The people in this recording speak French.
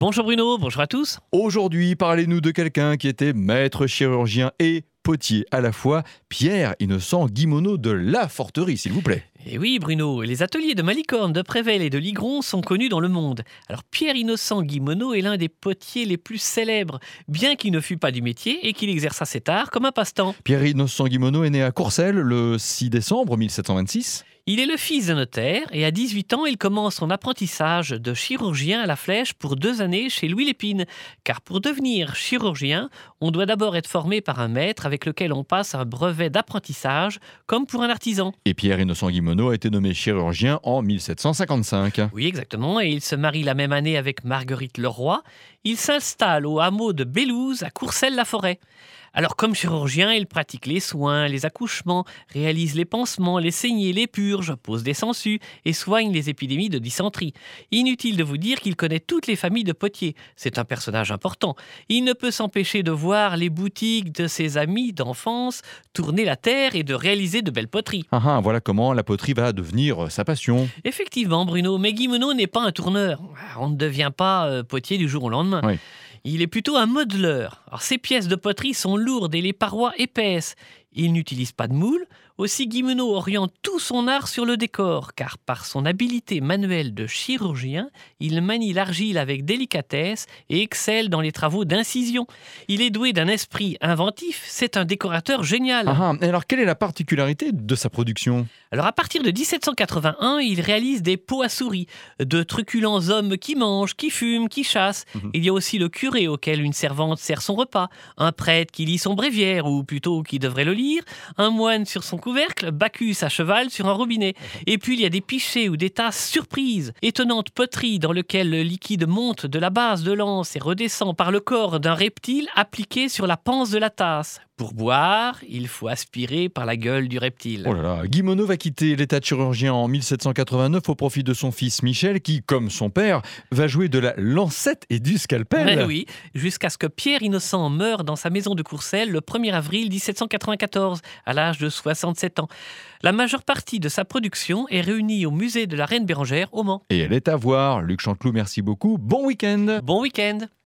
Bonjour Bruno, bonjour à tous. Aujourd'hui, parlez-nous de quelqu'un qui était maître chirurgien et potier à la fois, Pierre Innocent Guimauneau de La Forterie, s'il vous plaît. Et oui Bruno, les ateliers de Malicorne, de Prével et de Ligron sont connus dans le monde. Alors Pierre Innocent Guimauneau est l'un des potiers les plus célèbres, bien qu'il ne fût pas du métier et qu'il exerça cet art comme un passe-temps. Pierre Innocent Guimauneau est né à Courcelles le 6 décembre 1726. Il est le fils d'un notaire et à 18 ans, il commence son apprentissage de chirurgien à la Flèche pour 2 années chez Louis Lépine. Car pour devenir chirurgien, on doit d'abord être formé par un maître avec lequel on passe un brevet d'apprentissage, comme pour un artisan. Et Pierre Innocent Guimauneau a été nommé chirurgien en 1755. Oui, exactement, et il se marie la même année avec Marguerite Leroy. Il s'installe au hameau de Bélouze, à Courcelles-la-Forêt. Alors, comme chirurgien, il pratique les soins, les accouchements, réalise les pansements, les saignées, les purges, pose des sangsues et soigne les épidémies de dysenterie. Inutile de vous dire qu'il connaît toutes les familles de potiers. C'est un personnage important. Il ne peut s'empêcher de voir les boutiques de ses amis d'enfance tourner la terre et de réaliser de belles poteries. Voilà comment la poterie va devenir sa passion. Effectivement, Bruno, mais Guimauneau n'est pas un tourneur. On ne devient pas potier du jour au lendemain. Oui. Il est plutôt un modeleur. Alors, ses pièces de poterie sont lourdes et les parois épaisses. Il n'utilise pas de moule. Aussi, Guimauneau oriente tout son art sur le décor, car par son habileté manuelle de chirurgien, il manie l'argile avec délicatesse et excelle dans les travaux d'incision. Il est doué d'un esprit inventif, c'est un décorateur génial. Et alors, quelle est la particularité de sa production ? Alors à partir de 1781, il réalise des pots à souris, de truculents hommes qui mangent, qui fument, qui chassent. Il y a aussi le curé auquel une servante sert son repas, un prêtre qui lit son bréviaire, ou plutôt qui devrait le lire, un moine sur son couvercle, Bacchus à cheval sur un robinet. Et puis il y a des pichets ou des tasses surprises, étonnantes poteries dans lesquelles le liquide monte de la base de l'anse et redescend par le corps d'un reptile appliqué sur la panse de la tasse. Pour boire, il faut aspirer par la gueule du reptile. Oh là là, Guimauneau va quitter l'état de chirurgien en 1789 au profit de son fils Michel qui, comme son père, va jouer de la lancette et du scalpel. Mais oui, jusqu'à ce que Pierre Innocent meure dans sa maison de Courcelles le 1er avril 1794, à l'âge de 67 ans. La majeure partie de sa production est réunie au musée de la Reine Bérengère au Mans. Et elle est à voir. Luc Chanteloup, merci beaucoup. Bon week-end. Bon week-end!